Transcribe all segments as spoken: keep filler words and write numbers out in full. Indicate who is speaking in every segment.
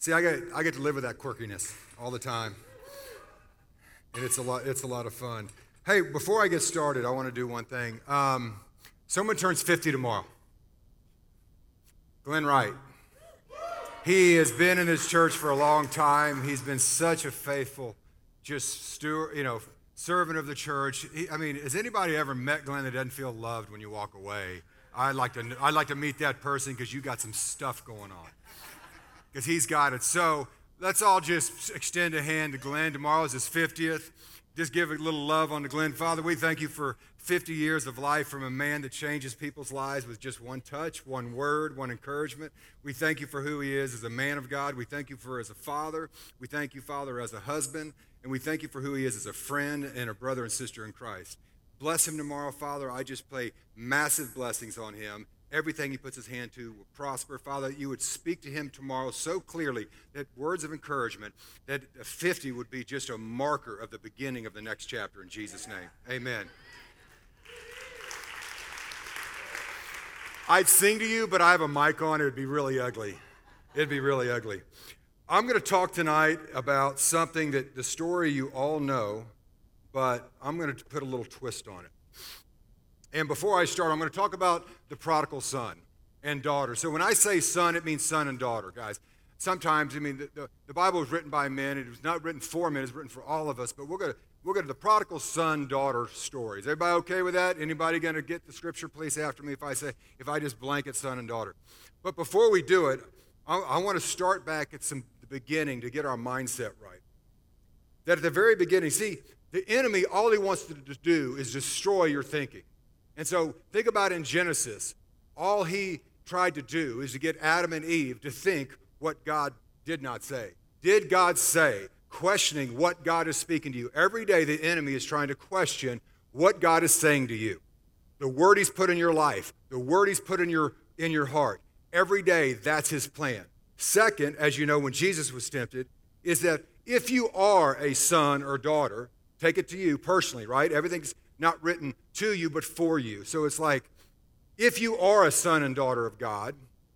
Speaker 1: See, I get I get to live with that quirkiness all the time, and it's a lot. It's a lot of fun. Hey, before I get started, I want to do one thing. Um, someone turns fifty tomorrow. Glenn Wright. He has been in this church for a long time. He's been such a faithful, just steward, you know, servant of the church. He, I mean, has anybody ever met Glenn that doesn't feel loved when you walk away? I'd like to. I'd like to meet that person because you got some stuff going on. Because he's got it. So let's all just extend a hand to Glenn. Tomorrow is his fiftieth. Just give a little love on to Glenn. Father, we thank you for fifty years of life from a man that changes people's lives with just one touch, one word, one encouragement. We thank you for who he is as a man of God. We thank you for as a father. We thank you, Father, as a husband. And we thank you for who he is as a friend and a brother and sister in Christ. Bless him tomorrow, Father. I just pray massive blessings on him. Everything he puts his hand to will prosper. Father, you would speak to him tomorrow so clearly that words of encouragement, that fifty would be just a marker of the beginning of the next chapter in Jesus' name. Amen. I'd sing to you, but I have a mic on. It would be really ugly. It'd be really ugly. I'm going to talk tonight about something that the story you all know, but I'm going to put a little twist on it. And before I start, I'm going to talk about the prodigal son and daughter. So when I say son, it means son and daughter, guys. Sometimes, I mean, the, the, the Bible was written by men. It was not written for men. It was written for all of us. But we're going to we're going to the prodigal son daughter stories. Everybody okay with that? Anybody going to get the scripture, please, after me if I say if I just blanket son and daughter? But before we do it, I, I want to start back at some the beginning to get our mindset right. That at the very beginning, see, the enemy, all he wants to do is destroy your thinking. And so think about in Genesis, all he tried to do is to get Adam and Eve to think what God did not say. Did God say? Questioning what God is speaking to you. Every day the enemy is trying to question what God is saying to you. The word he's put in your life, the word he's put in your, in your heart. Every day that's his plan. Second, as you know, when Jesus was tempted, is that if you are a son or daughter, take it to you personally, right? Everything's not written to you, but for you. So it's like, if you are a son and daughter of God,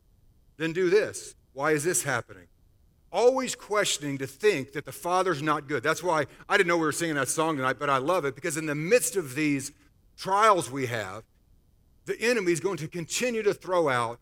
Speaker 1: then do this. Why is this happening? Always questioning to think that the Father's not good. That's why I didn't know we were singing that song tonight, but I love it, because in the midst of these trials we have, the enemy is going to continue to throw out,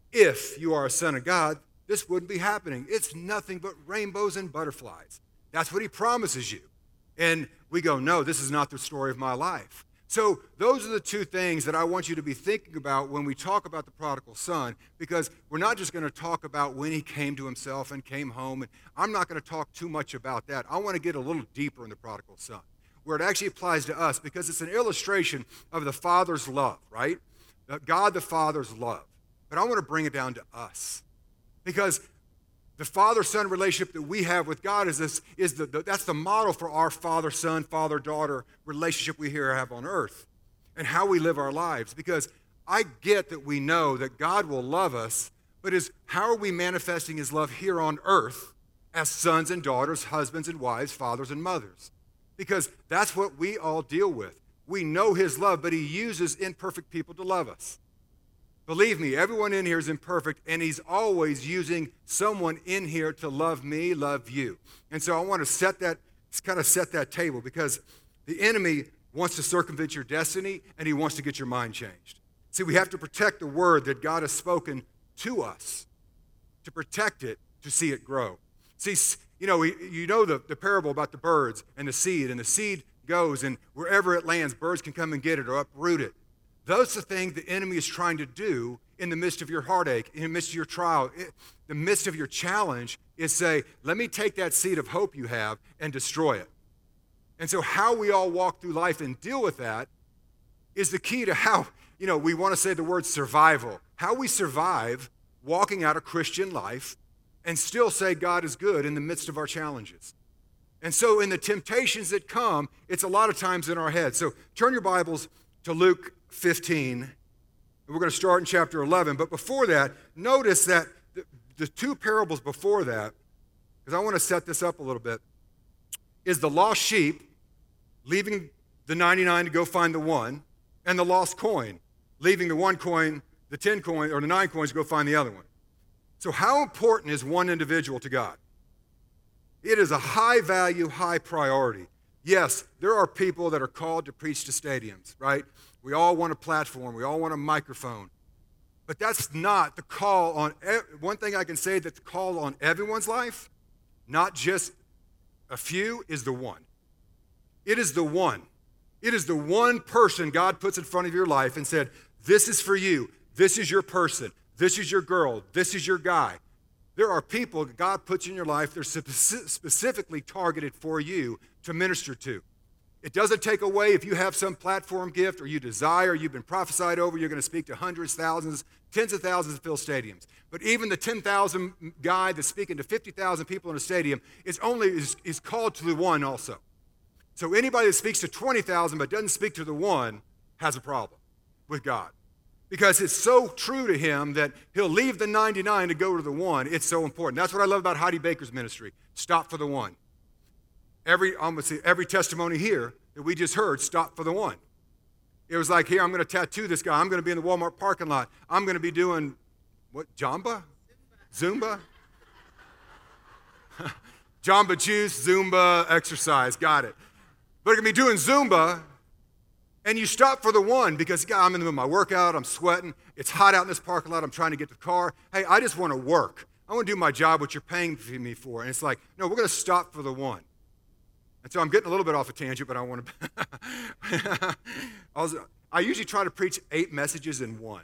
Speaker 1: if you are a son of God, this wouldn't be happening. It's nothing but rainbows and butterflies. That's what he promises you. And we go, no, this is not the story of my life. So those are the two things that I want you to be thinking about when we talk about the prodigal son, because we're not just going to talk about when he came to himself and came home. And I'm not going to talk too much about that. I want to get a little deeper in the prodigal son, where it actually applies to us, because it's an illustration of the Father's love, right? God the Father's love. But I want to bring it down to us, because the father-son relationship that we have with God is this is the, the that's the model for our father-son, father-daughter relationship we here have on earth, and how we live our lives. Because I get that we know that God will love us, but is how are we manifesting his love here on earth as sons and daughters, husbands and wives, fathers and mothers? Because that's what we all deal with. We know his love, but he uses imperfect people to love us. Believe me, everyone in here is imperfect, and he's always using someone in here to love me, love you. And so I want to set that, kind of set that table, because the enemy wants to circumvent your destiny, and he wants to get your mind changed. See, we have to protect the word that God has spoken to us, to protect it, to see it grow. See, you know, you know the, the parable about the birds and the seed, and the seed goes, and wherever it lands, birds can come and get it or uproot it. That's the thing the enemy is trying to do in the midst of your heartache, in the midst of your trial, in the midst of your challenge, is say, let me take that seed of hope you have and destroy it. And so how we all walk through life and deal with that is the key to how, you know, we want to say the word survival. How we survive walking out a Christian life and still say God is good in the midst of our challenges. And so in the temptations that come, it's a lot of times in our head. So turn your Bibles to Luke fifteen, and we're going to start in chapter eleven. But before that, notice that the, the two parables before that, because I want to set this up a little bit, is the lost sheep leaving the ninety-nine to go find the one, and the lost coin, leaving the one coin, the ten coin, or the nine coins to go find the other one. So how important is one individual to God? It is a high value, high priority. Yes, there are people that are called to preach to stadiums, right? We all want a platform. We all want a microphone. But that's not the call on, one thing I can say that the call on everyone's life, not just a few, is the one. It is the one. It is the one person God puts in front of your life and said, this is for you. This is your person. This is your girl. This is your guy. There are people that God puts in your life that are specifically targeted for you to minister to. It doesn't take away if you have some platform gift or you desire, you've been prophesied over, you're going to speak to hundreds, thousands, tens of thousands of fill stadiums. But even the ten thousand guy that's speaking to fifty thousand people in a stadium is only is, is called to the one also. So anybody that speaks to twenty thousand but doesn't speak to the one has a problem with God. Because it's so true to him that he'll leave the ninety-nine to go to the one. It's so important. That's what I love about Heidi Baker's ministry. Stop for the one. Every, I'm gonna say, every testimony here that we just heard, stop for the one. It was like, here, I'm going to tattoo this guy. I'm going to be in the Walmart parking lot. I'm going to be doing, what, Jamba? Zumba? Jamba juice, Zumba, exercise. Got it. But I'm going to be doing Zumba. And you stop for the one because, God, I'm in the middle of my workout, I'm sweating, it's hot out in this parking lot, I'm trying to get to the car. Hey, I just want to work. I want to do my job, what you're paying me for. And it's like, no, we're going to stop for the one. And so I'm getting a little bit off a tangent, but I want to. I, was, I usually try to preach eight messages in one.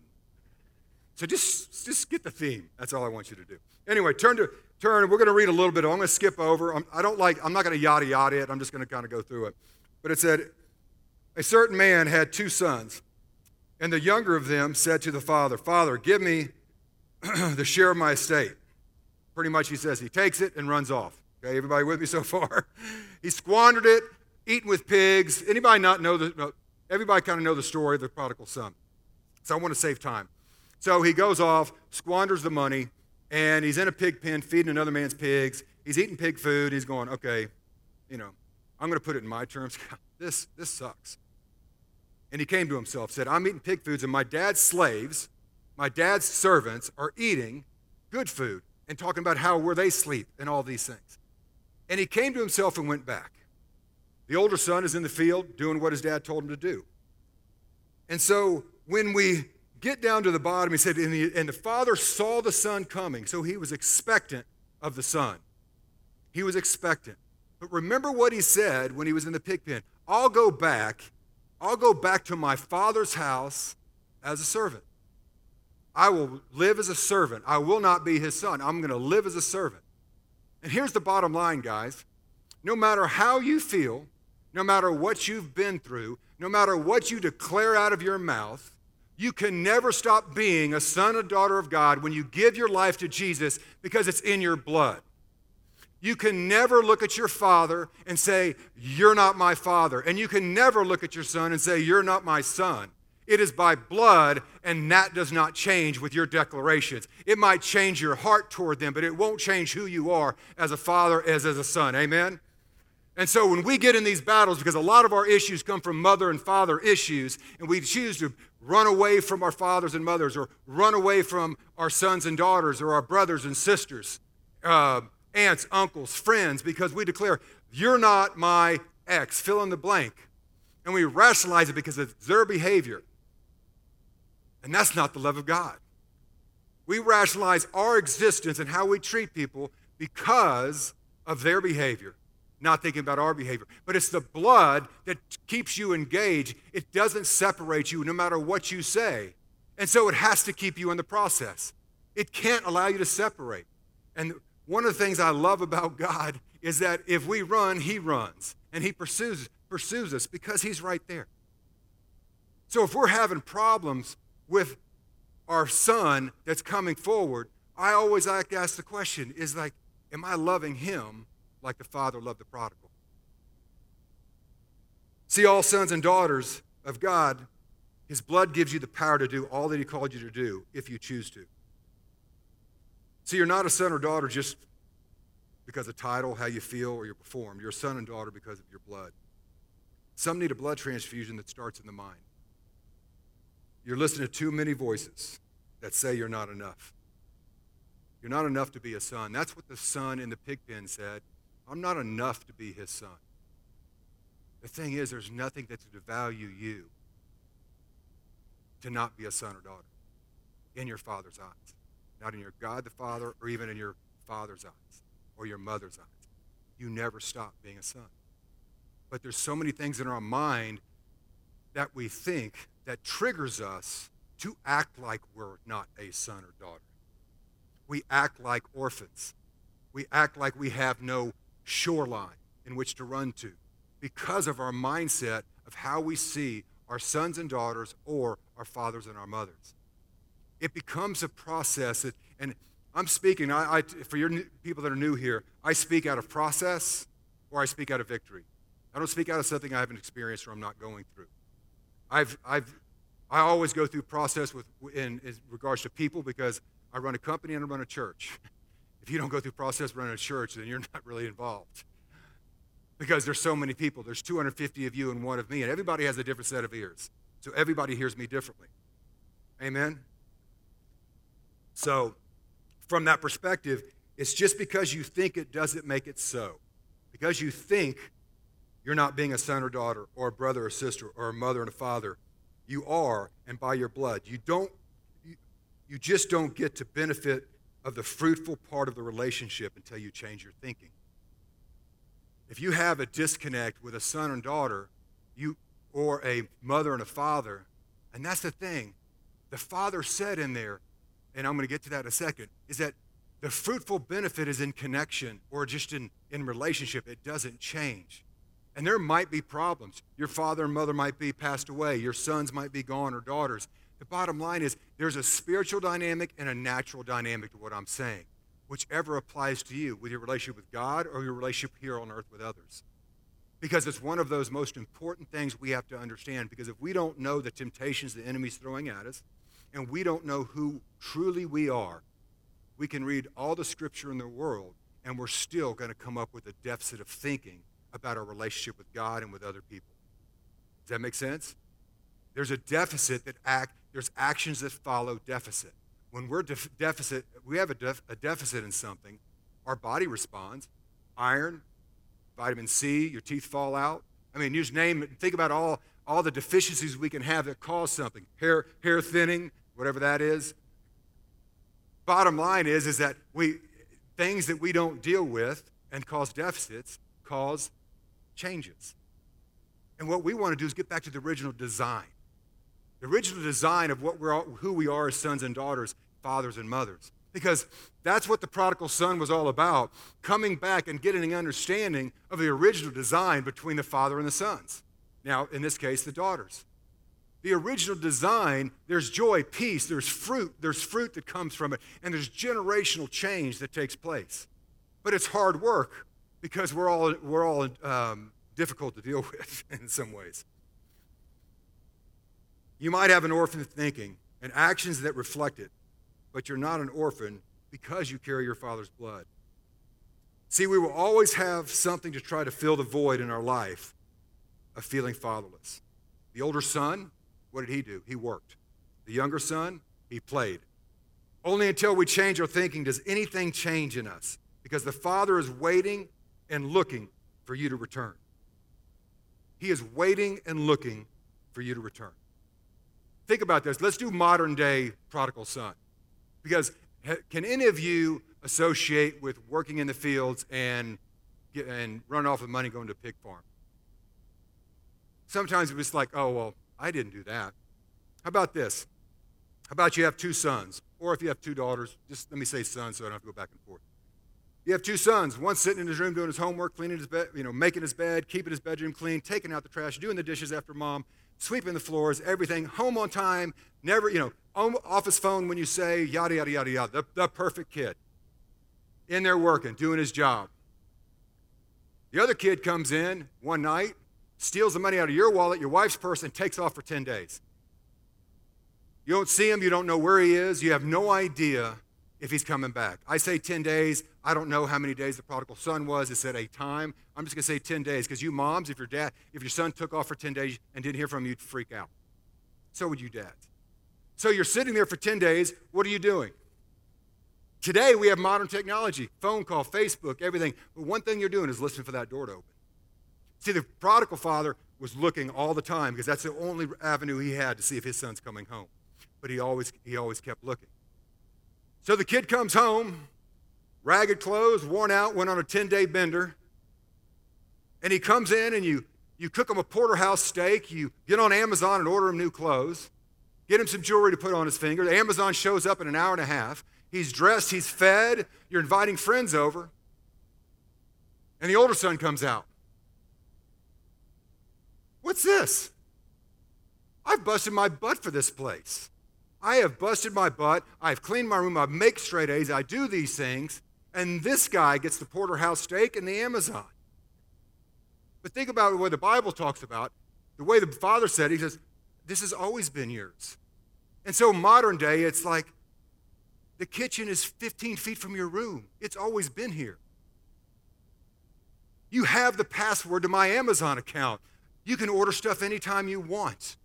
Speaker 1: So just, just get the theme. That's all I want you to do. Anyway, turn to turn. We're going to read a little bit. I'm going to skip over. I'm, I don't like, I'm not going to yada yada it. I'm just going to kind of go through it. But it said, a certain man had two sons, and the younger of them said to the father, Father, give me the share of my estate. Pretty much he says he takes it and runs off. Okay, everybody with me so far? He squandered it, eating with pigs. Anybody not know the, no, everybody kind of know the story of the prodigal son. So I want to save time. So he goes off, squanders the money, and he's in a pig pen feeding another man's pigs. He's eating pig food. He's going, okay, you know, I'm going to put it in my terms. This, this sucks. And he came to himself, said, I'm eating pig foods, and my dad's slaves, my dad's servants are eating good food and talking about how where they sleep and all these things. And he came to himself and went back. The older son is in the field doing what his dad told him to do. And so when we get down to the bottom, he said, and the, and the father saw the son coming, so he was expectant of the son. He was expectant. But remember what he said when he was in the pig pen. I'll go back I'll go back to my father's house as a servant. I will live as a servant. I will not be his son. I'm going to live as a servant. And here's the bottom line, guys. No matter how you feel, no matter what you've been through, no matter what you declare out of your mouth, you can never stop being a son or daughter of God when you give your life to Jesus because it's in your blood. You can never look at your father and say, you're not my father. And you can never look at your son and say, you're not my son. It is by blood, and that does not change with your declarations. It might change your heart toward them, but it won't change who you are as a father, as, as a son. Amen? And so when we get in these battles, because a lot of our issues come from mother and father issues, and we choose to run away from our fathers and mothers, or run away from our sons and daughters, or our brothers and sisters, uh, aunts, uncles, friends, because we declare, you're not my ex, fill in the blank. And we rationalize it because it's their behavior. And that's not the love of God. We rationalize our existence and how we treat people because of their behavior, not thinking about our behavior. But it's the blood that keeps you engaged. It doesn't separate you no matter what you say. And so it has to keep you in the process. It can't allow you to separate. And one of the things I love about God is that if we run, he runs. And he pursues, pursues us because he's right there. So if we're having problems with our son that's coming forward, I always like to ask the question, is like, am I loving him like the father loved the prodigal? See, all sons and daughters of God, his blood gives you the power to do all that he called you to do if you choose to. See, you're not a son or daughter just because of title, how you feel, or you perform. You're a son and daughter because of your blood. Some need a blood transfusion that starts in the mind. You're listening to too many voices that say you're not enough. You're not enough to be a son. That's what the son in the pig pen said. I'm not enough to be his son. The thing is, there's nothing that to devalue you to not be a son or daughter in your Father's eyes. Not in your God the Father, or even in your father's eyes or your mother's eyes. You never stop being a son. But there's so many things in our mind that we think that triggers us to act like we're not a son or daughter. We act like orphans. We act like we have no shoreline in which to run to because of our mindset of how we see our sons and daughters or our fathers and our mothers. It becomes a process, that, and I'm speaking, I, I, for your new, people that are new here, I speak out of process or I speak out of victory. I don't speak out of something I haven't experienced or I'm not going through. I've, I've, I always go through process with, in, in regards to people because I run a company and I run a church. If you don't go through process running a church, then you're not really involved. Because there's so many people. There's two hundred fifty of you and one of me, and everybody has a different set of ears. So everybody hears me differently. Amen? So from that perspective, it's just because you think it doesn't make it so. Because you think you're not being a son or daughter or a brother or sister or a mother and a father, you are, and by your blood. You don't, you, you just don't get to benefit of the fruitful part of the relationship until you change your thinking. If you have a disconnect with a son and daughter, you or a mother and a father, and that's the thing, the Father said in there, and I'm going to get to that in a second, is that the fruitful benefit is in connection or just in, in relationship. It doesn't change. And there might be problems. Your father and mother might be passed away. Your sons might be gone or daughters. The bottom line is there's a spiritual dynamic and a natural dynamic to what I'm saying, whichever applies to you with your relationship with God or your relationship here on earth with others. Because it's one of those most important things we have to understand, because if we don't know the temptations the enemy's throwing at us, and we don't know who truly we are, we can read all the scripture in the world, and we're still going to come up with a deficit of thinking about our relationship with God and with other people. Does that make sense? There's a deficit that act, there's actions that follow deficit. When we're def- deficit, we have a, def- a deficit in something, our body responds. Iron, vitamin C, your teeth fall out. I mean, you just name it. Think about all, all the deficiencies we can have that cause something. Hair, hair thinning, whatever that is. Bottom line is, is that we things that we don't deal with and cause deficits cause changes. And what we want to do is get back to the original design. The original design of what we're all, who we are as sons and daughters, fathers and mothers. Because that's what the prodigal son was all about, coming back and getting an understanding of the original design between the father and the sons. Now, in this case, the daughters. The original design, there's joy, peace, there's fruit, there's fruit that comes from it, and there's generational change that takes place. But it's hard work because we're all, we're all um, difficult to deal with in some ways. You might have an orphan thinking and actions that reflect it, but you're not an orphan because you carry your father's blood. See, we will always have something to try to fill the void in our life of feeling fatherless. The older son, what did he do? He worked. The younger son, he played. Only until we change our thinking does anything change in us, because the Father is waiting and looking for you to return. He is waiting and looking for you to return. Think about this. Let's do modern day prodigal son. Because can any of you associate with working in the fields and, get, and run off with money going to a pig farm? Sometimes it was like, oh, well, I didn't do that. How about this? How about you have two sons? Or if you have two daughters, just let me say sons so I don't have to go back and forth. You have two sons, one sitting in his room doing his homework, cleaning his bed, you know, making his bed, keeping his bedroom clean, taking out the trash, doing the dishes after mom, sweeping the floors, everything, home on time, never, you know, off his phone when you say, yada, yada, yada, yada, the, the perfect kid. In there working, doing his job. The other kid comes in one night, steals the money out of your wallet, your wife's purse, and takes off for ten days. You don't see him, you don't know where he is, you have no idea if he's coming back. I say ten days, I don't know how many days the prodigal son was, it said a time. I'm just gonna say ten days, because you moms, if your dad, if your son took off for ten days and didn't hear from you, you'd freak out. So would you dads. So you're sitting there for ten days, what are you doing? Today, we have modern technology, phone call, Facebook, everything. But one thing you're doing is listening for that door to open. See, the prodigal father was looking all the time because that's the only avenue he had to see if his son's coming home. But he always, he always kept looking. So the kid comes home, ragged clothes, worn out, went on a ten-day bender. And he comes in and you, you cook him a porterhouse steak. You get on Amazon and order him new clothes. Get him some jewelry to put on his finger. Amazon shows up in an hour and a half. He's dressed, he's fed, you're inviting friends over, and the older son comes out. What's this? I've busted my butt for this place. I have busted my butt, I've cleaned my room, I make straight A's, I do these things, and this guy gets the porterhouse steak and the Amazon. But think about what the Bible talks about, the way the father said, he says, this has always been yours. And so modern day, it's like, the kitchen is fifteen feet from your room. It's always been here. You have the password to my Amazon account. You can order stuff anytime you want.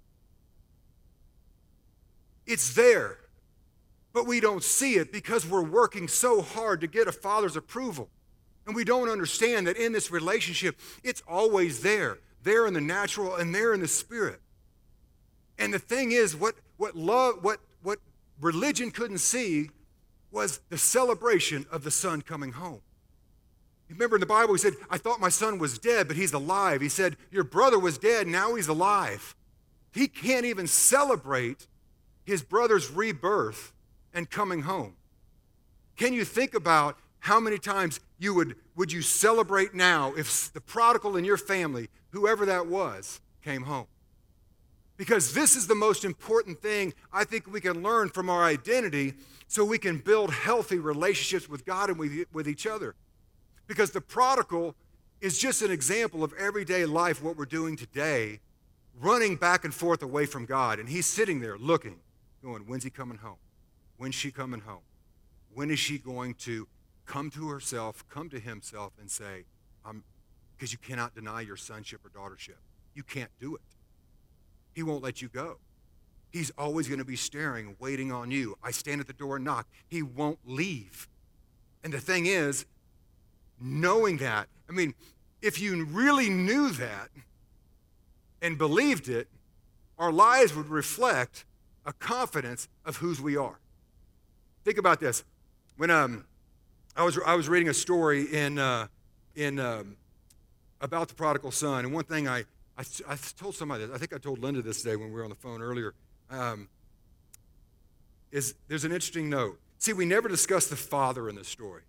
Speaker 1: It's there, but we don't see it because we're working so hard to get a father's approval. And we don't understand that in this relationship, it's always there, there in the natural and there in the spirit. And the thing is, what, what love, what, what religion couldn't see was the celebration of the son coming home. Remember in the Bible, he said, I thought my son was dead, but he's alive. He said, your brother was dead, now he's alive. He can't even celebrate his brother's rebirth and coming home. Can you think about how many times you would, would you celebrate now if the prodigal in your family, whoever that was, came home? Because this is the most important thing I think we can learn from our identity so we can build healthy relationships with God and with, with each other. Because the prodigal is just an example of everyday life, what we're doing today, running back and forth away from God. And he's sitting there looking, going, when's he coming home? When's she coming home? When is she going to come to herself, come to himself and say, I'm, because you cannot deny your sonship or daughtership. You can't do it. He won't let you go. He's always going to be staring, waiting on you. I stand at the door and knock. He won't leave. And the thing is, knowing that, I mean, if you really knew that and believed it, our lives would reflect a confidence of whose we are. Think about this. When um, I was I was reading a story in uh, in um, about the prodigal son, and one thing I, I I told somebody this, I think I told Linda this today when we were on the phone earlier. Um, is there's an interesting note. See, we never discuss the father in the story.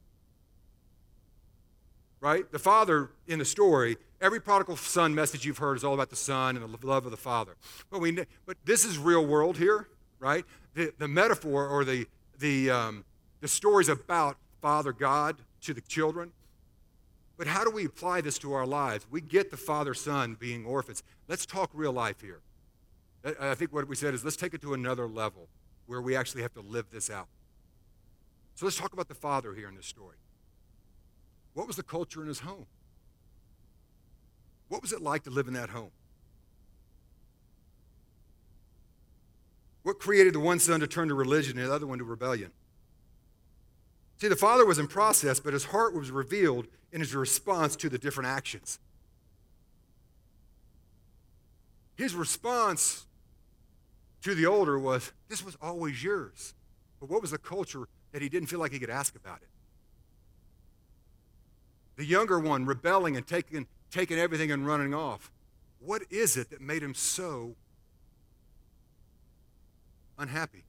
Speaker 1: Right? The father in the story, every prodigal son message you've heard is all about the son and the love of the father. But we, but this is real world here, right? The, the metaphor or the the um, the story's about Father God to the children. But how do we apply this to our lives? We get the father-son being orphans. Let's talk real life here. I think what we said is let's take it to another level where we actually have to live this out. So let's talk about the father here in this story. What was the culture in his home? What was it like to live in that home? What created the one son to turn to religion and the other one to rebellion? See, the father was in process, but his heart was revealed in his response to the different actions. His response to the older was, this was always yours. But what was the culture that he didn't feel like he could ask about it? The younger one rebelling and taking, taking everything and running off. What is it that made him so unhappy?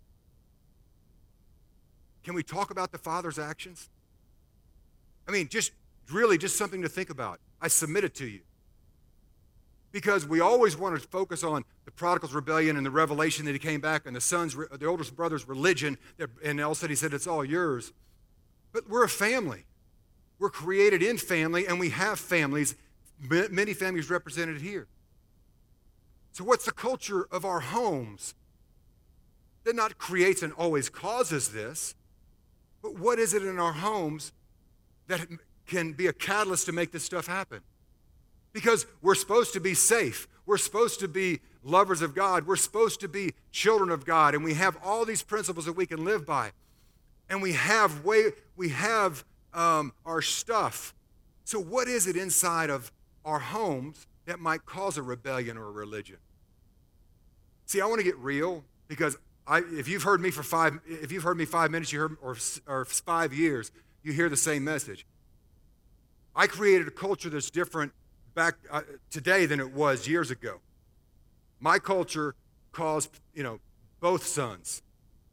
Speaker 1: Can we talk about the father's actions? I mean, just really just something to think about. I submit it to you. Because we always want to focus on the prodigal's rebellion and the revelation that he came back and the son's, the oldest brother's religion, and all of a sudden he said, it's all yours. But we're a family. We're created in family, and we have families, many families represented here. So what's the culture of our homes that not creates and always causes this, but what is it in our homes that can be a catalyst to make this stuff happen? Because we're supposed to be safe. We're supposed to be lovers of God. We're supposed to be children of God, and we have all these principles that we can live by. And we have way, we have um, our stuff. So what is it inside of our homes that might cause a rebellion or a religion? See, I want to get real because I, if you've heard me for five, if you've heard me five minutes, you heard, or, or five years, you hear the same message. I created a culture that's different back uh, today than it was years ago. My culture caused, you know, both sons.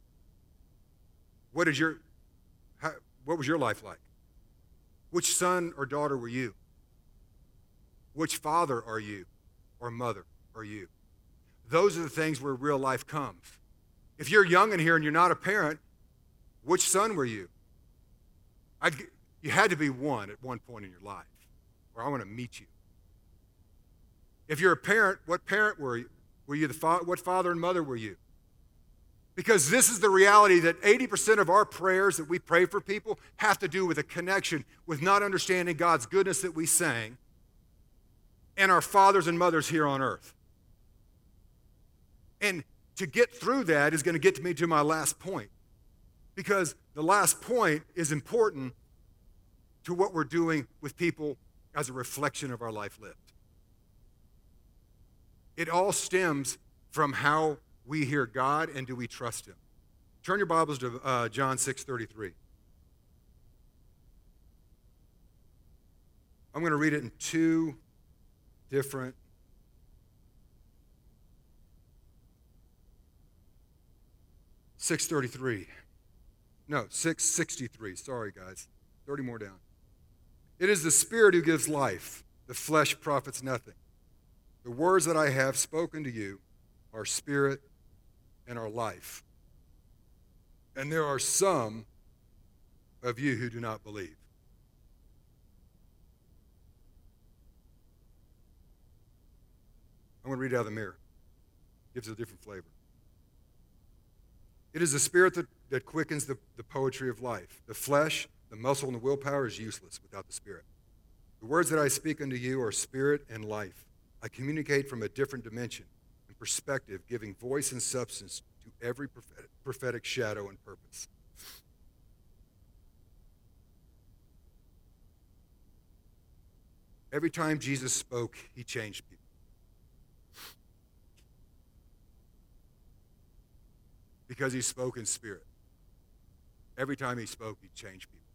Speaker 1: What is your, how, what was your life like? Which son or daughter were you? Which father are you or mother are you? Those are the things where real life comes. If you're young in here and you're not a parent, which son were you? I'd, you had to be one at one point in your life, or I want to meet you. If you're a parent, what parent were you? Were you the fa- what father and mother were you? Because this is the reality that eighty percent of our prayers that we pray for people have to do with a connection with not understanding God's goodness that we sang and our fathers and mothers here on earth. And to get through that is going to get me to my last point, because the last point is important to what we're doing with people as a reflection of our life lived. It all stems from how we hear God and do we trust him. Turn your Bibles to uh, John six thirty-three. I'm going to read it in two different six thirty-three. No, six sixty-three. Sorry, guys. thirty more down. It is the Spirit who gives life. The flesh profits nothing. The words that I have spoken to you are spirit and are life. And there are some of you who do not believe. I'm going to read it out of the mirror. It gives it a different flavor. It is the Spirit that, that quickens the, the poetry of life. The flesh, the muscle, and the willpower is useless without the Spirit. The words that I speak unto you are spirit and life. I communicate from a different dimension and perspective, giving voice and substance to every prophetic, prophetic shadow and purpose. Every time Jesus spoke, he changed people. Because he spoke in spirit. Every time he spoke, he changed people.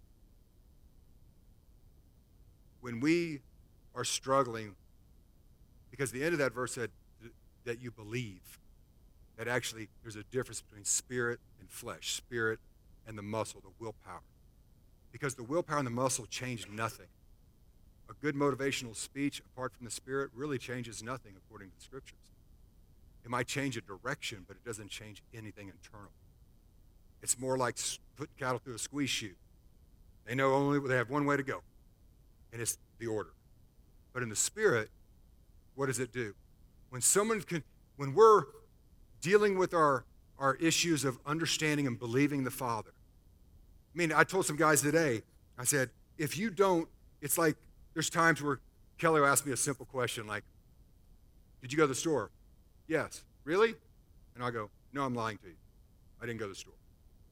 Speaker 1: When we are struggling, because the end of that verse said that you believe, that actually there's a difference between spirit and flesh, spirit and the muscle, the willpower. Because the willpower and the muscle change nothing. A good motivational speech, apart from the spirit, really changes nothing according to the scriptures. It might change a direction, but it doesn't change anything internal. It's more like putting cattle through a squeeze chute. They know only they have one way to go, and it's the order. But in the spirit, what does it do? When someone can, when we're dealing with our, our issues of understanding and believing the Father. I mean, I told some guys today, I said, if you don't, it's like there's times where Kelly will ask me a simple question like, did you go to the store? Yes. Really? And I go, no, I'm lying to you. I didn't go to the store.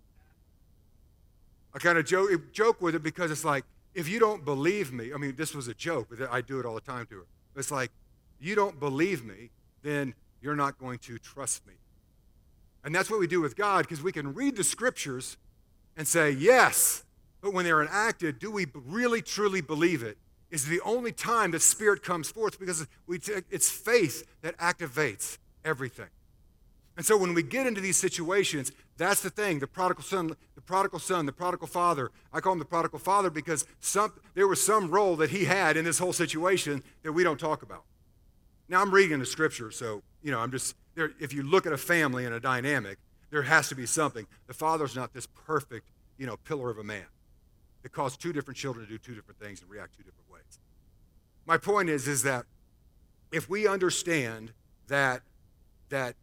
Speaker 1: I kind of joke, joke with it because it's like, if you don't believe me, I mean, this was a joke, but I do it all the time to her. It's like, you don't believe me, then you're not going to trust me. And that's what we do with God, because we can read the scriptures and say, yes, but when they're enacted, do we really, truly believe it? Is the only time that Spirit comes forth, because we take, it's faith that activates everything. And so when we get into these situations, that's the thing, the prodigal son, the prodigal son, the prodigal father. I call him the prodigal father because some, there was some role that he had in this whole situation that we don't talk about. Now, I'm reading the scripture, so, you know, I'm just, there, if you look at a family and a dynamic, there has to be something. The father's not this perfect, you know, pillar of a man. It caused two different children to do two different things and react two different ways. My point is, is that if we understand that, that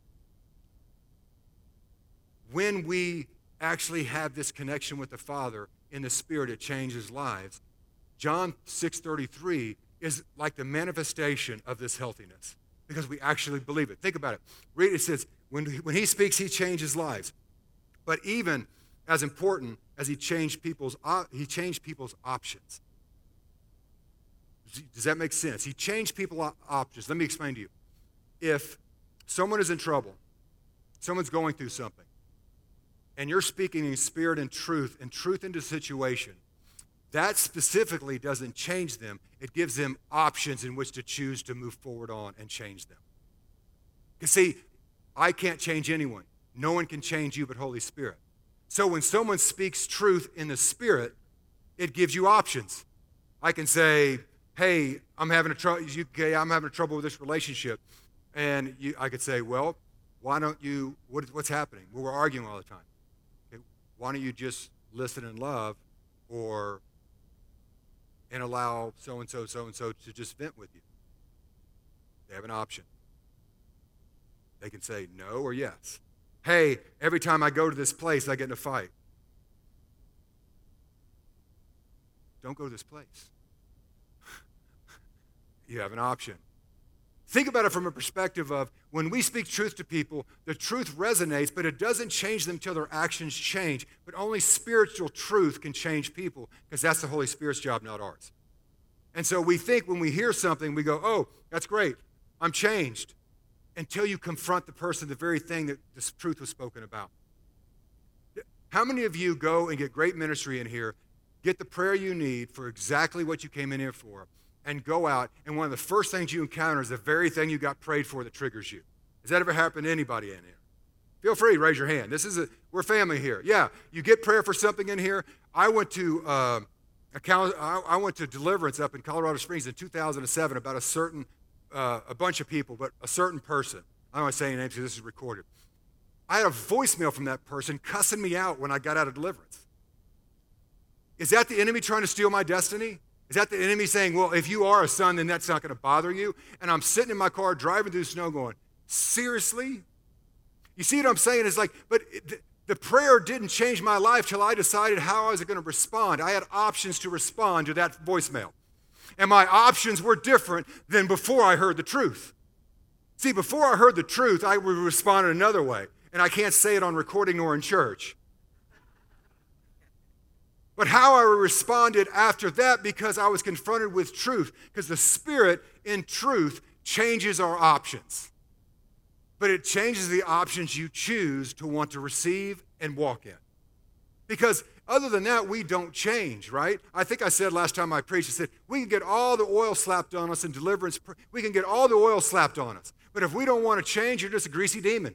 Speaker 1: when we actually have this connection with the Father in the Spirit, it changes lives. John six thirty-three is like the manifestation of this healthiness because we actually believe it. Think about it. Read it. It says, when, when he speaks, he changes lives. But even as important as he changed people's, he changed people's options. Does that make sense? He changed people's options. Let me explain to you. If someone is in trouble, someone's going through something, and you're speaking in spirit and truth, and truth into the situation, that specifically doesn't change them. It gives them options in which to choose to move forward on and change them. Because see, I can't change anyone. No one can change you but Holy Spirit. So when someone speaks truth in the Spirit, it gives you options. I can say, hey, I'm having a trouble. Okay, I'm having a trouble with this relationship, and you, I could say, well, why don't you? What, what's happening? Well, we're arguing all the time. Okay, why don't you just listen and love, or and allow so and so, so and so to just vent with you? They have an option. They can say no or yes. Hey, every time I go to this place, I get in a fight. Don't go to this place. You have an option. Think about it from a perspective of when we speak truth to people, the truth resonates, but it doesn't change them until their actions change. But only spiritual truth can change people, because that's the Holy Spirit's job, not ours. And so we think when we hear something, we go, oh, that's great, I'm changed, until you confront the person, the very thing that this truth was spoken about. How many of you go and get great ministry in here, get the prayer you need for exactly what you came in here for, and go out, and one of the first things you encounter is the very thing you got prayed for that triggers you? Has that ever happened to anybody in here? Feel free to raise your hand. This is a, we're family here. Yeah, you get prayer for something in here. I went to uh, a, I went to Deliverance up in Colorado Springs in two thousand seven about a certain, uh, a bunch of people, but a certain person. I don't want to say any names because this is recorded. I had a voicemail from that person cussing me out when I got out of Deliverance. Is that the enemy trying to steal my destiny? Is that the enemy saying, well, if you are a son, then that's not going to bother you? And I'm sitting in my car driving through the snow going, seriously? You see what I'm saying? It's like, but it, the prayer didn't change my life till I decided how I was going to respond. I had options to respond to that voicemail. And my options were different than before I heard the truth. See, before I heard the truth, I would respond in another way. And I can't say it on recording or in church. But how I responded after that, because I was confronted with truth, because the Spirit in truth changes our options. But it changes the options you choose to want to receive and walk in. Because other than that, we don't change, right? I think I said last time I preached, I said, we can get all the oil slapped on us in Deliverance. We can get all the oil slapped on us. But if we don't want to change, you're just a greasy demon.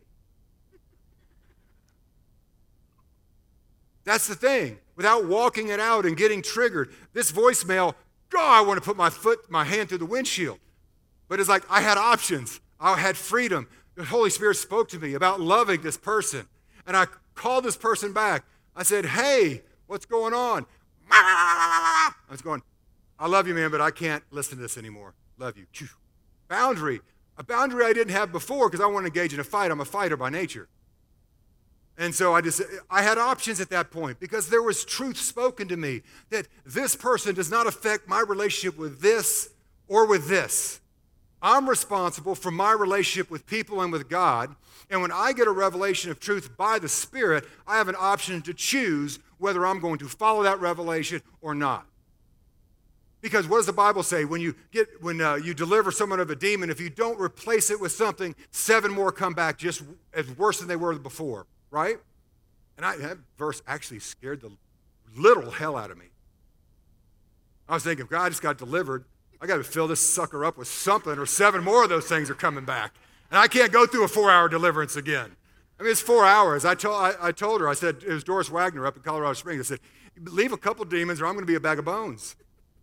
Speaker 1: That's the thing. Without walking it out and getting triggered, this voicemail, oh, I want to put my foot, my hand through the windshield. But it's like I had options. I had freedom. The Holy Spirit spoke to me about loving this person. And I called this person back. I said, hey, what's going on? I was going, I love you, man, but I can't listen to this anymore. Love you. Boundary. A boundary I didn't have before because I want to engage in a fight. I'm a fighter by nature. And so I just, I had options at that point because there was truth spoken to me that this person does not affect my relationship with this or with this. I'm responsible for my relationship with people and with God. And when I get a revelation of truth by the Spirit, I have an option to choose whether I'm going to follow that revelation or not. Because what does the Bible say? When you get, when uh, you deliver someone of a demon, if you don't replace it with something, seven more come back just as worse than they were before. Right? And I, that verse actually scared the literal hell out of me. I was thinking, God, I just got delivered. I got to fill this sucker up with something, or seven more of those things are coming back. And I can't go through a four-hour deliverance again. I mean, it's four hours. I told, I, I told her, I said, it was Doris Wagner up in Colorado Springs. I said, leave a couple demons or I'm going to be a bag of bones.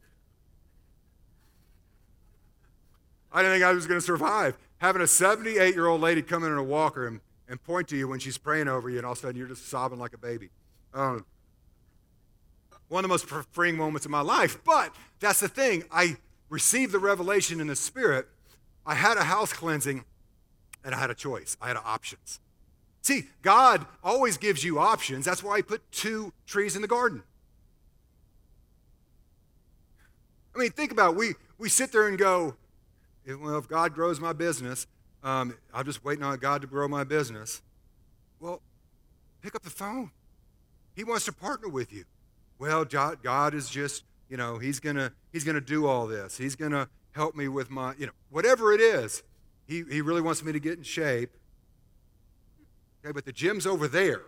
Speaker 1: I didn't think I was going to survive. Having a seventy-eight-year-old lady come in on a walker and and point to you when she's praying over you, and all of a sudden you're just sobbing like a baby. Um, one of the most freeing moments of my life. But that's the thing. I received the revelation in the Spirit. I had a house cleansing, and I had a choice. I had options. See, God always gives you options. That's why He put two trees in the garden. I mean, think about it. We, we sit there and go, well, if God grows my business, Um, I'm just waiting on God to grow my business. Well, pick up the phone. He wants to partner with you. Well, God is just, you know, he's going to he's going to do all this. He's going to help me with my, you know, whatever it is. He, he really wants me to get in shape. Okay, but the gym's over there.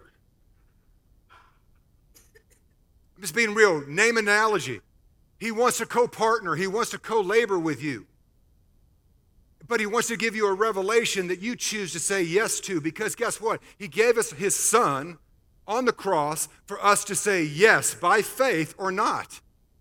Speaker 1: I'm just being real. Name an analogy. He wants to co-partner. He wants to co-labor with you. But he wants to give you a revelation that you choose to say yes to, because guess what? He gave us his son on the cross for us to say yes by faith or not.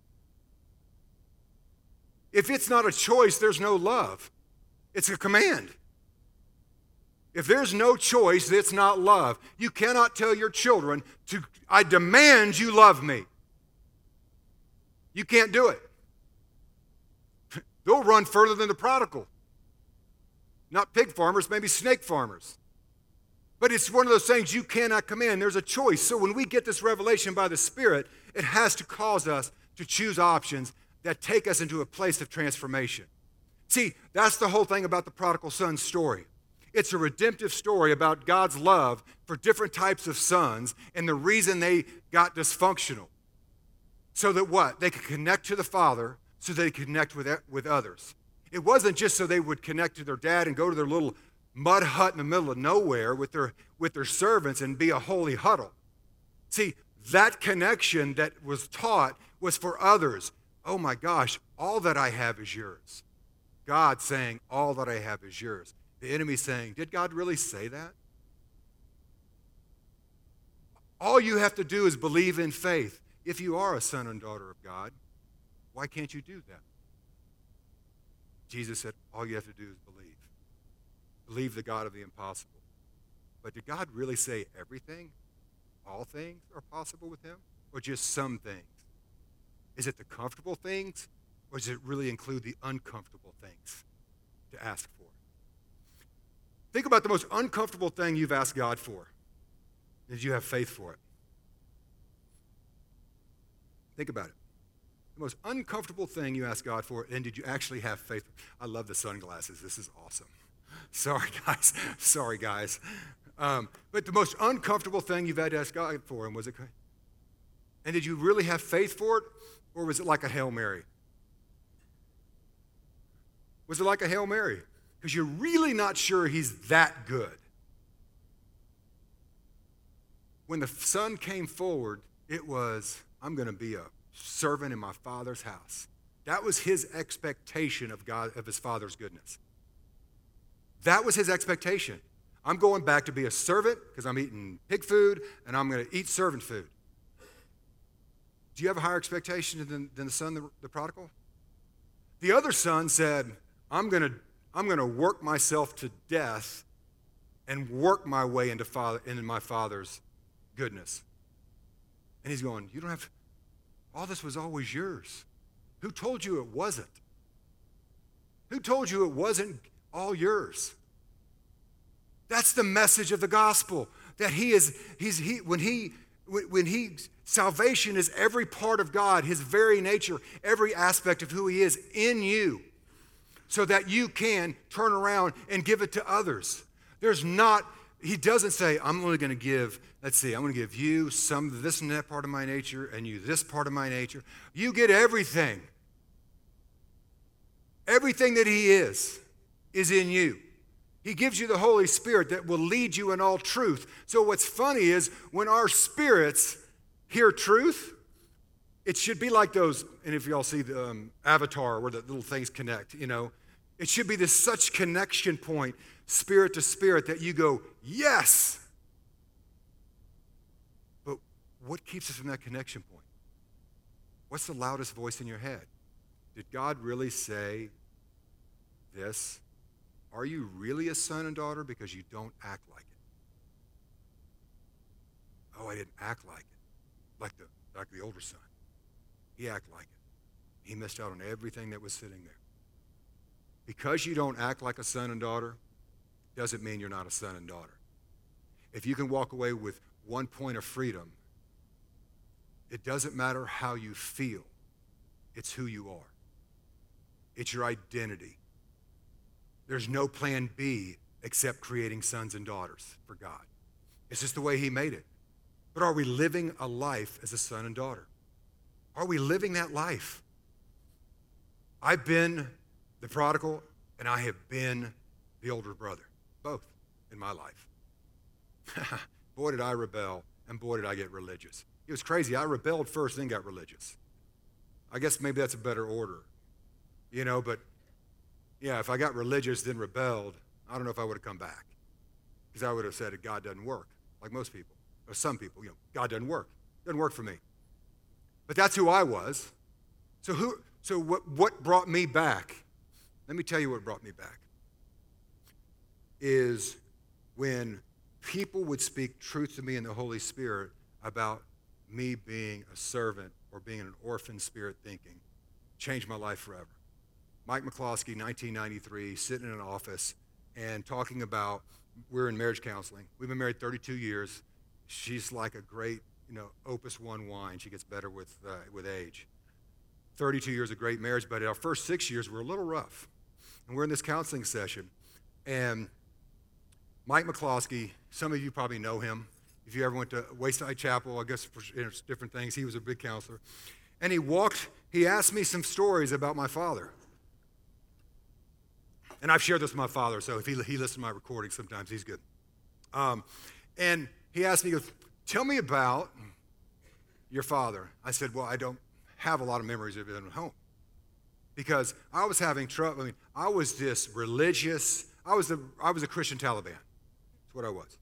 Speaker 1: If it's not a choice, there's no love. It's a command. If there's no choice, it's not love. You cannot tell your children to, I demand you love me. You can't do it. They'll run further than the prodigal. Not pig farmers, maybe snake farmers. But it's one of those things you cannot command. There's a choice. So when we get this revelation by the Spirit, it has to cause us to choose options that take us into a place of transformation. See, that's the whole thing about the prodigal son story. It's a redemptive story about God's love for different types of sons and the reason they got dysfunctional. So that what? They could connect to the Father so they could connect with, with others. It wasn't just so they would connect to their dad and go to their little mud hut in the middle of nowhere with their, with their servants and be a holy huddle. See, that connection that was taught was for others. Oh my gosh, all that I have is yours. God saying, all that I have is yours. The enemy saying, did God really say that? All you have to do is believe in faith. If you are a son and daughter of God, why can't you do that? Jesus said, all you have to do is believe. Believe the God of the impossible. But did God really say everything? All things are possible with him? Or just some things? Is it the comfortable things? Or does it really include the uncomfortable things to ask for? Think about the most uncomfortable thing you've asked God for. Did you have faith for it? Think about it. The most uncomfortable thing you asked God for, and did you actually have faith? I love the sunglasses. This is awesome. Sorry, guys. Sorry, guys. Um, but the most uncomfortable thing you've had to ask God for, and was it? And did you really have faith for it, or was it like a Hail Mary? Was it like a Hail Mary? Because you're really not sure he's that good. When the son came forward, it was, I'm going to be a servant in my Father's house. That was his expectation of God, of his Father's goodness. That was his expectation. I'm going back to be a servant because I'm eating pig food and I'm going to eat servant food. Do you have a higher expectation than, than the son, the, the prodigal? The other son said, I'm going to I'm going to work myself to death and work my way into, father, into my Father's goodness. And he's going, you don't have, all this was always yours. Who told you it wasn't? Who told you it wasn't all yours? That's the message of the gospel, that he is, he's, he, when he, when he, salvation is every part of God, his very nature, every aspect of who he is in you, so that you can turn around and give it to others. There's not, he doesn't say, I'm only going to give, let's see, I'm going to give you some of this and that part of my nature and you this part of my nature. You get everything. Everything that he is, is in you. He gives you the Holy Spirit that will lead you in all truth. So what's funny is when our spirits hear truth, it should be like those, and if y'all see the um, Avatar where the little things connect, you know, it should be this such connection point, spirit to spirit, that you go, yes. But what keeps us from that connection point? What's the loudest voice in your head? Did God really say this? Are you really a son and daughter because you don't act like it? Oh, I didn't act like it, like the, like the older son. He acted like it. He missed out on everything that was sitting there. Because you don't act like a son and daughter doesn't mean you're not a son and daughter. If you can walk away with one point of freedom, it doesn't matter how you feel. It's who you are. It's your identity. There's no plan B except creating sons and daughters for God. It's just the way he made it. but are we living a life as a son and daughter? Are we living that life? I've been the prodigal, and I have been the older brother, both in my life. Boy, did I rebel, and boy, did I get religious. It was crazy. I rebelled first, then got religious. I guess maybe that's a better order, you know, but yeah, if I got religious, then rebelled, I don't know if I would have come back, because I would have said that God doesn't work, like most people, or some people, you know, God doesn't work. Doesn't work for me. But that's who I was. So who? So what, what brought me back? Let me tell you what brought me back. Is when people would speak truth to me in the Holy Spirit about me being a servant or being an orphan spirit thinking. Changed my life forever. Mike McCloskey, nineteen ninety-three, sitting in an office and talking about, we're in marriage counseling. We've been married thirty-two years. She's like a great, you know, Opus One wine. She gets better with, uh, with age. thirty-two years of great marriage, but our first six years were a little rough. And we're in this counseling session, and Mike McCloskey, some of you probably know him. If you ever went to Wayside Chapel, I guess for different things, he was a big counselor. And he walked, he asked me some stories about my father. And I've shared this with my father, so if he, he listens to my recordings sometimes, he's good. Um, and he asked me, he goes, tell me about your father. I said, well, I don't have a lot of memories of him at home. Because I was having trouble, I mean, I was this religious, I was a, I was a Christian Taliban. That's what I was.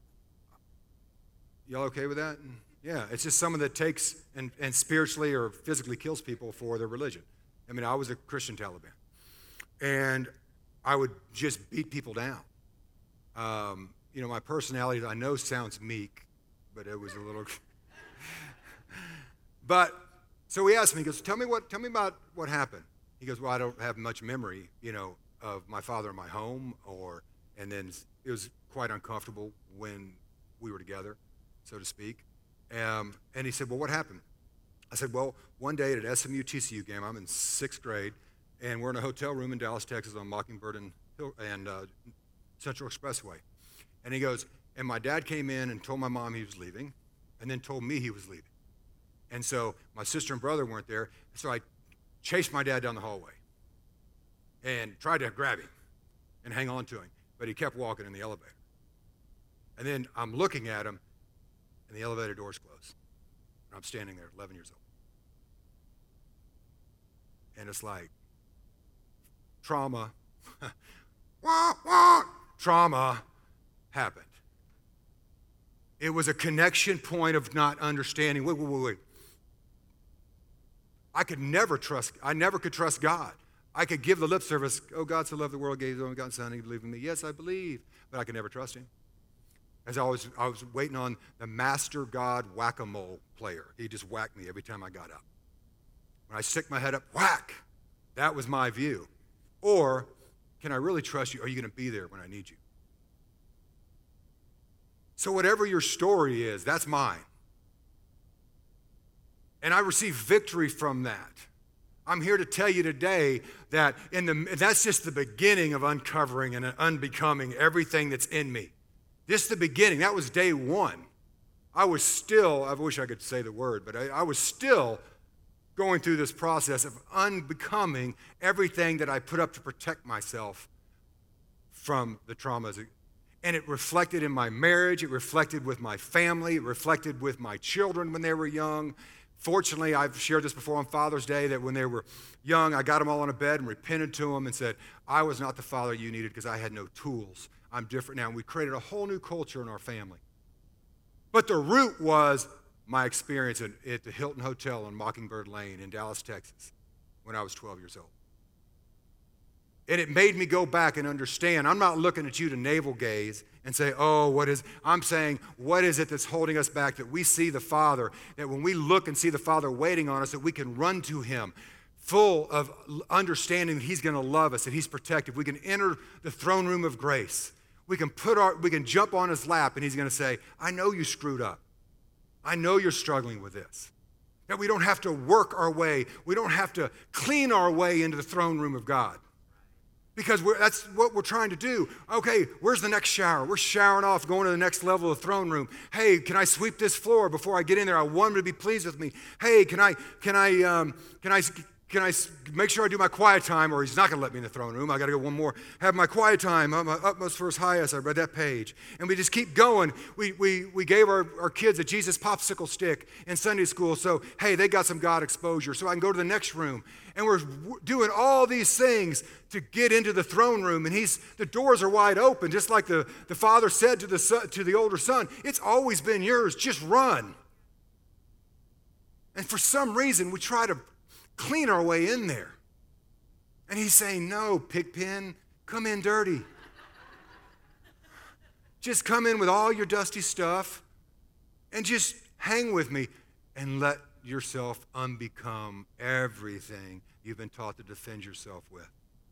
Speaker 1: Y'all okay with that? Yeah, it's just someone that takes and, and spiritually or physically kills people for their religion. I mean, I was a Christian Taliban. And I would just beat people down. Um, you know, my personality, I know sounds meek, but it was a little... But, so he asked me, he goes, tell me what, tell me about what happened. He goes, well, I don't have much memory, you know, of my father in my home, or, and then it was quite uncomfortable when we were together, so to speak. Um, and he said, well, what happened? I said, well, one day at an S M U T C U game, I'm in sixth grade, and we're in a hotel room in Dallas, Texas on Mockingbird and, and uh, Central Expressway. And he goes, and my dad came in and told my mom he was leaving, and then told me he was leaving. And so my sister and brother weren't there, so I chased my dad down the hallway and tried to grab him and hang on to him, but he kept walking in the elevator. And then I'm looking at him, and the elevator doors close. And I'm standing there, eleven years old. And it's like, trauma, wah, wah, trauma happened. It was a connection point of not understanding. Wait, wait, wait, wait. I could never trust, I never could trust God. I could give the lip service, oh, God so loved the world, gave his only begotten Son, he believed in me. Yes, I believe, but I could never trust him. As I was, I was waiting on the master God whack-a-mole player. He just whacked me every time I got up. When I stick my head up, whack. That was my view. Or, can I really trust you? Are you going to be there when I need you? So whatever your story is, that's mine. And I receive victory from that. I'm here to tell you today that in the, that's just the beginning of uncovering and unbecoming everything that's in me. This is the beginning. That was day one. I was still, I wish I could say the word, but I, I was still going through this process of unbecoming everything that I put up to protect myself from the traumas. And it reflected in my marriage. It reflected with my family. It reflected with my children when they were young. Fortunately, I've shared this before on Father's Day, that when they were young, I got them all on a bed and repented to them and said, I was not the father you needed because I had no tools. I'm different now. And we created a whole new culture in our family. But the root was my experience at, at the Hilton Hotel on Mockingbird Lane in Dallas, Texas, when I was twelve years old. And it made me go back and understand. I'm not looking at you to navel gaze and say, oh, what is, I'm saying, what is it that's holding us back, that we see the Father, that when we look and see the Father waiting on us, that we can run to him full of understanding that he's going to love us, that he's protective. We can enter the throne room of grace. We can put our, we can jump on his lap, and he's going to say, I know you screwed up. I know you're struggling with this. That we don't have to work our way. We don't have to clean our way into the throne room of God. Because we're, that's what we're trying to do. Okay, where's the next shower? We're showering off, going to the next level of the throne room. Hey, can I sweep this floor before I get in there? I want him to be pleased with me. Hey, can I, can I, um, can I, can I make sure I do my quiet time? Or he's not going to let me in the throne room. I got to go one more. Have my quiet time. I'm utmost first highest. I read that page, and we just keep going. We we we gave our, our kids a Jesus popsicle stick in Sunday school, so hey, they got some God exposure. So I can go to the next room. And we're doing all these things to get into the throne room. And he's the doors are wide open, just like the, the father said to the, son, to the older son, it's always been yours, just run. And for some reason, we try to clean our way in there. And he's saying, no, Pigpen, come in dirty. Just come in with all your dusty stuff and just hang with me and let yourself unbecome everything you've been taught to defend yourself with.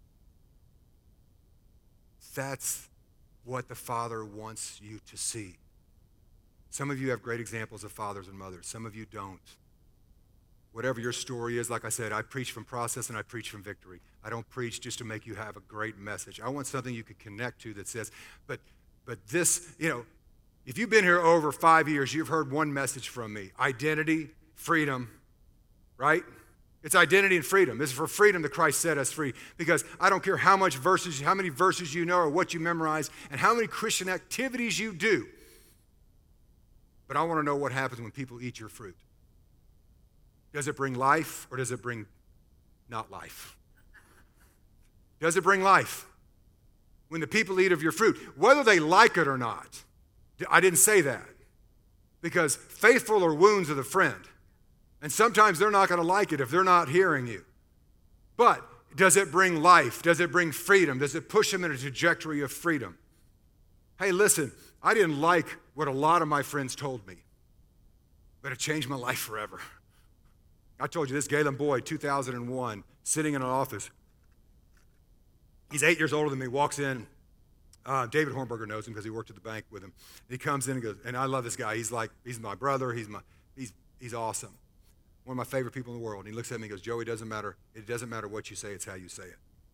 Speaker 1: That's what the Father wants you to see. Some of you have great examples of fathers and mothers. Some of you don't. Whatever your story is, like I said, I preach from process and I preach from victory. I don't preach just to make you have a great message. I want something you can connect to that says, but but this, you know, if you've been here over five years, you've heard one message from me. Identity, freedom, right? It's identity and freedom. It's for freedom that Christ set us free. Because I don't care how much verses, how many verses you know or what you memorize and how many Christian activities you do. But I want to know what happens when people eat your fruit. Does it bring life or does it bring not life? Does it bring life? When the people eat of your fruit, whether they like it or not. I didn't say that. Because faithful are wounds of the friend. And sometimes they're not going to like it if they're not hearing you. But does it bring life? Does it bring freedom? Does it push them in a trajectory of freedom? Hey, listen, I didn't like what a lot of my friends told me, but it changed my life forever. I told you this, Galen Boyd, two thousand one, sitting in an office. He's eight years older than me, walks in. Uh, David Hornberger knows him because he worked at the bank with him. He comes in and goes, and I love this guy. He's like, he's my brother. He's my, he's, he's awesome. One of my favorite people in the world. And he looks at me and goes, Joey, it doesn't matter. It doesn't matter what you say. It's how you say it.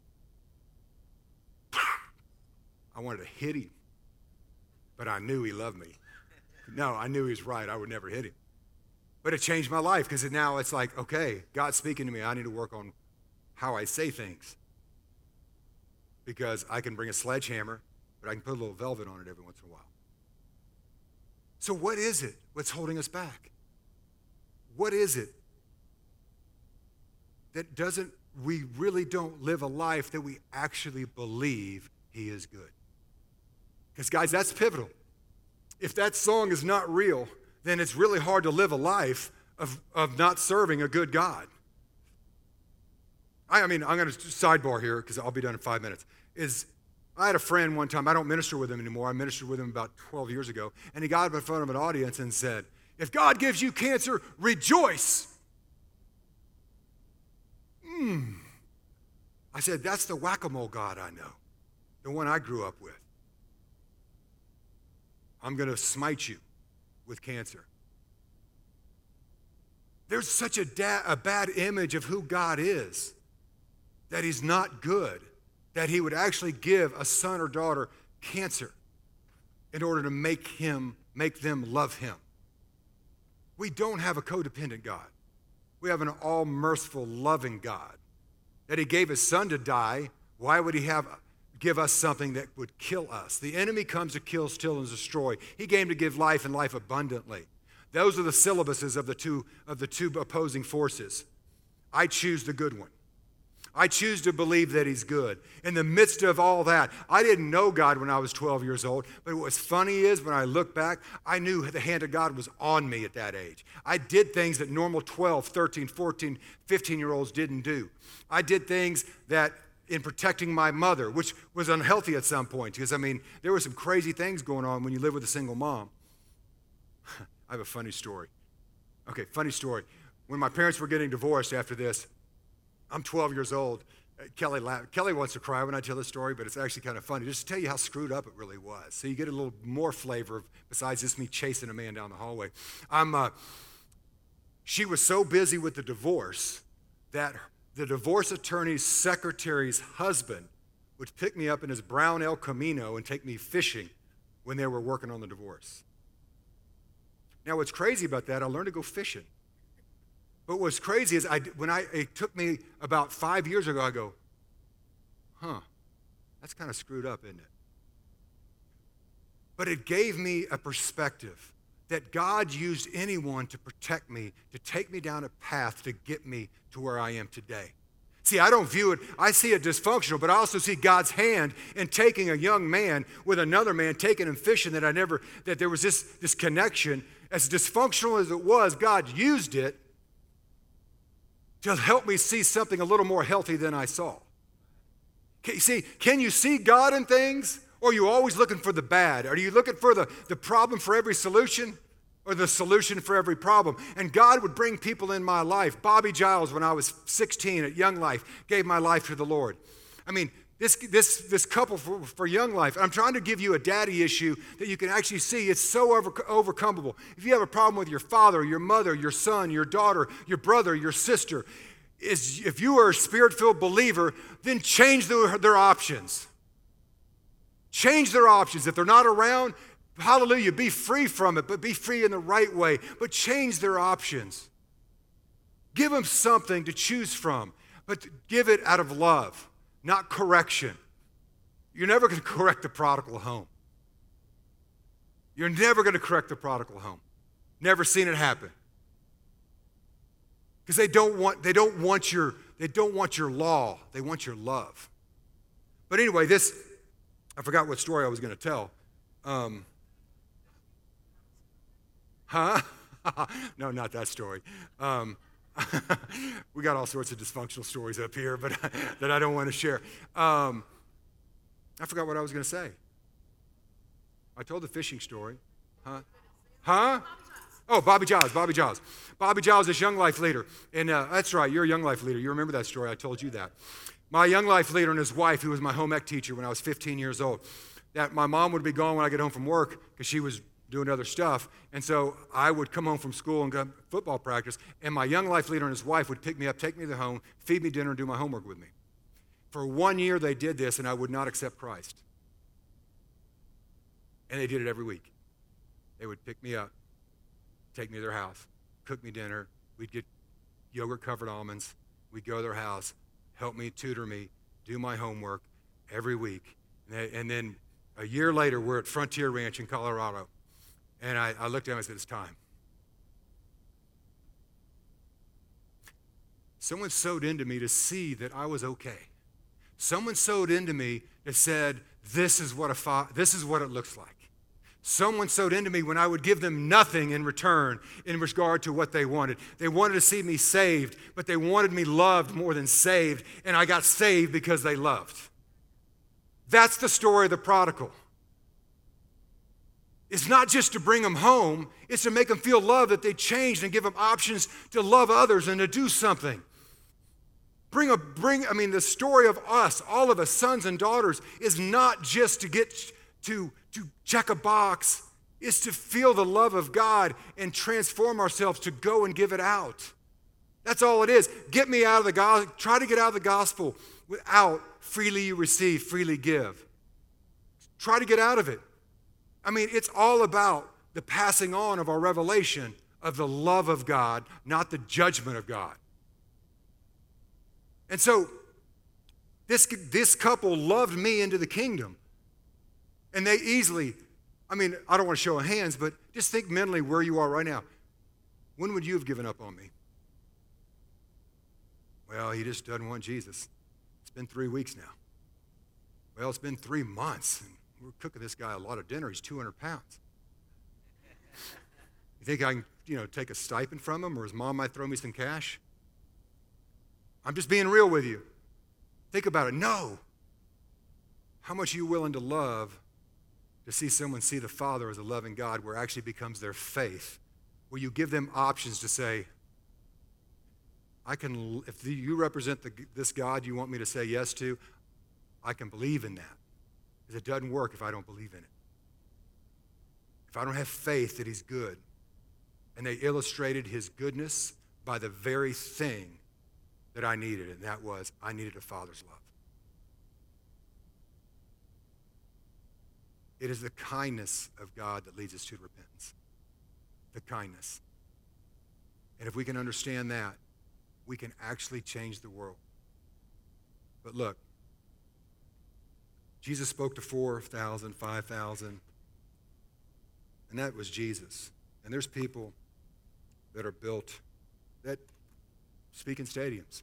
Speaker 1: I wanted to hit him, but I knew he loved me. No, I knew he was right. I would never hit him. But it changed my life because now it's like, okay, God's speaking to me. I need to work on how I say things. Because I can bring a sledgehammer, but I can put a little velvet on it every once in a while. So what is it? What's holding us back? What is it that doesn't, we really don't live a life that we actually believe he is good? Because guys, that's pivotal. If that song is not real, then it's really hard to live a life of, of not serving a good God. I, I mean, I'm going to sidebar here because I'll be done in five minutes. Is I had a friend one time, I don't minister with him anymore. I ministered with him about twelve years ago, and he got up in front of an audience and said, if God gives you cancer, rejoice. Hmm. I said, that's the whack-a-mole God I know, the one I grew up with. I'm going to smite you with cancer. There's such a, da- a bad image of who God is, that he's not good, that he would actually give a son or daughter cancer in order to make him, make them love him. We don't have a codependent God. We have an all-merciful, loving God. That he gave his son to die, why would he have give us something that would kill us? The enemy comes to kill, steal, and destroy. He came to give life and life abundantly. Those are the syllabuses of the two, of the two opposing forces. I choose the good one. I choose to believe that he's good. In the midst of all that, I didn't know God when I was twelve years old, but what's funny is when I look back, I knew the hand of God was on me at that age. I did things that normal twelve, thirteen, fourteen, fifteen-year-olds didn't do. I did things that in protecting my mother, which was unhealthy at some point, because, I mean, there were some crazy things going on when you live with a single mom. I have a funny story. Okay, funny story. When my parents were getting divorced after this, I'm twelve years old. Kelly laughed. Kelly wants to cry when I tell this story, but it's actually kind of funny, just to tell you how screwed up it really was. So you get a little more flavor of, besides just me chasing a man down the hallway. I'm, uh, she was so busy with the divorce that the divorce attorney's secretary's husband would pick me up in his brown El Camino and take me fishing when they were working on the divorce. Now, what's crazy about that, I learned to go fishing. But what's crazy is I, when I, it took me about five years ago, I go, huh, that's kind of screwed up, isn't it? But it gave me a perspective that God used anyone to protect me, to take me down a path to get me to where I am today. See, I don't view it, I see it dysfunctional, but I also see God's hand in taking a young man with another man, taking him fishing that I never, that there was this, this connection. As dysfunctional as it was, God used it to help me see something a little more healthy than I saw. Can, see, can you see God in things? Or are you always looking for the bad? Are you looking for the, the problem for every solution or the solution for every problem? And God would bring people in my life. Bobby Giles, when I was sixteen at Young Life, gave my life to the Lord. I mean, this, this, this couple for, for Young Life, I'm trying to give you a daddy issue that you can actually see. It's so over, overcomable. If you have a problem with your father, your mother, your son, your daughter, your brother, your sister, is, if you are a spirit-filled believer, then change their, their options. Change their options. If they're not around, hallelujah, be free from it, but be free in the right way. But change their options. Give them something to choose from, but give it out of love, not correction. You're never going to correct the prodigal home. You're never going to correct the prodigal home. Never seen it happen. Because they don't want, they don't want your, they don't want your law. They want your love. But anyway, this, I forgot what story I was going to tell. Um, huh? No, not that story. Um, we got all sorts of dysfunctional stories up here, but that I don't want to share. Um, I forgot what I was going to say. I told the fishing story. Huh? Huh? Oh, Bobby Giles, Bobby Giles. Bobby Giles is Young Life leader. And uh, that's right, you're a Young Life leader. You remember that story. I told you that. My Young Life leader and his wife, who was my home ec teacher when I was fifteen years old, that my mom would be gone when I get home from work because she was doing other stuff. And so I would come home from school and go to football practice, and my Young Life leader and his wife would pick me up, take me to the home, feed me dinner, and do my homework with me. For one year they did this, and I would not accept Christ. And they did it every week. They would pick me up, take me to their house, cook me dinner. We'd get yogurt-covered almonds. We'd go to their house, help me, tutor me, do my homework every week. And, they, and then a year later, we're at Frontier Ranch in Colorado. And I, I looked at him and I said, it's time. Someone sowed into me to see that I was okay. Someone sowed into me that said, this is what a fa- this is what it looks like. Someone sowed into me when I would give them nothing in return in regard to what they wanted. They wanted to see me saved, but they wanted me loved more than saved, and I got saved because they loved. That's the story of the prodigal. It's not just to bring them home, it's to make them feel loved, that they changed, and give them options to love others and to do something. Bring a, bring, I mean, the story of us, all of us, sons and daughters, is not just to get to, to check a box. It's to feel the love of God and transform ourselves to go and give it out. That's all it is. Get me out of the gospel. Try to get out of the gospel without freely you receive, freely give. Try to get out of it. I mean, it's all about the passing on of our revelation of the love of God, not the judgment of God. And so this, this couple loved me into the kingdom. And they easily, I mean, I don't want to show hands, but just think mentally where you are right now. When would you have given up on me? Well, he just doesn't want Jesus. It's been three weeks now. Well, it's been three months. And we're cooking this guy a lot of dinner. He's two hundred pounds. You think I can, you know, take a stipend from him, or his mom might throw me some cash? I'm just being real with you. Think about it. No. How much are you willing to love to see someone see the Father as a loving God, where it actually becomes their faith? Will you give them options to say, I can, if you represent the, this God you want me to say yes to, I can believe in that. Because it doesn't work if I don't believe in it. If I don't have faith that he's good. And they illustrated his goodness by the very thing that I needed, and that was I needed a father's love. It is the kindness of God that leads us to repentance. The kindness. And if we can understand that, we can actually change the world. But look, Jesus spoke to four thousand, five thousand, and that was Jesus. And there's people that are built that speak in stadiums.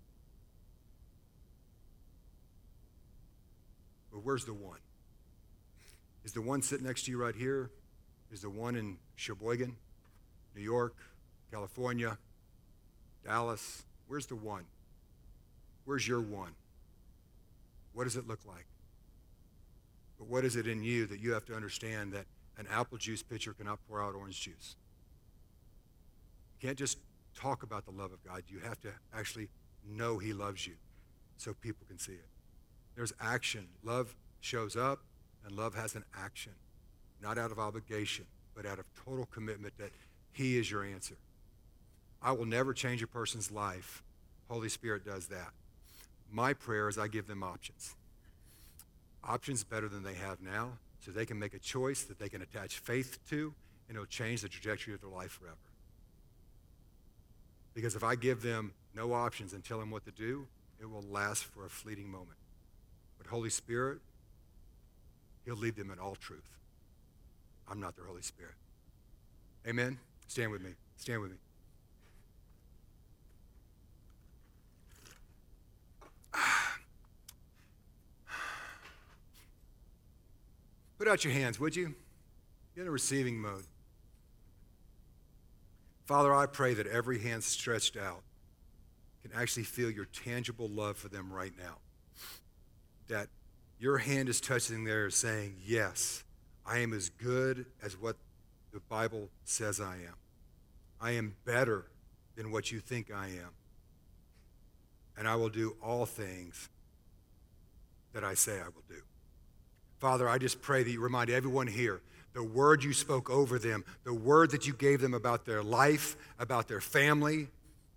Speaker 1: But where's the one? Is the one sitting next to you right here? Is the one in Sheboygan, New York, California, Dallas? Where's the one? Where's your one? What does it look like? But what is it in you that you have to understand that an apple juice pitcher cannot pour out orange juice? You can't just talk about the love of God. You have to actually know he loves you so people can see it. There's action. Love shows up, and love has an action, not out of obligation, but out of total commitment that he is your answer. I will never change a person's life. Holy Spirit does that. My prayer is I give them options. Options better than they have now, so they can make a choice that they can attach faith to, and it'll change the trajectory of their life forever. Because if I give them no options and tell them what to do, it will last for a fleeting moment. But Holy Spirit, he'll lead them in all truth. I'm not their Holy Spirit. Amen? Stand with me. Stand with me. Put out your hands, would you? Get in a receiving mode. Father, I pray that every hand stretched out can actually feel your tangible love for them right now. That your hand is touching theirs saying, yes, I am as good as what the Bible says I am. I am better than what you think I am. And I will do all things that I say I will do. Father, I just pray that you remind everyone here the word you spoke over them, the word that you gave them about their life, about their family.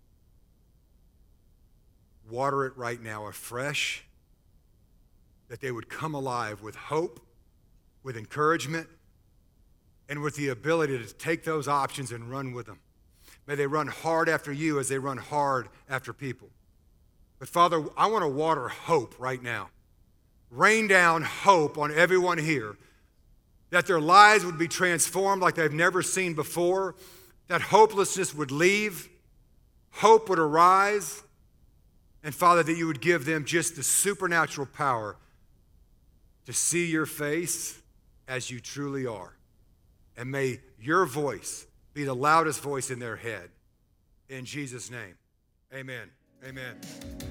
Speaker 1: Water it right now afresh, that they would come alive with hope, with encouragement, and with the ability to take those options and run with them. May they run hard after you as they run hard after people. But Father, I want to water hope right now. Rain down hope on everyone here, that their lives would be transformed like they've never seen before, that hopelessness would leave, hope would arise, and Father, that you would give them just the supernatural power to see your face as you truly are. And may your voice be the loudest voice in their head. In Jesus' name, amen. Amen.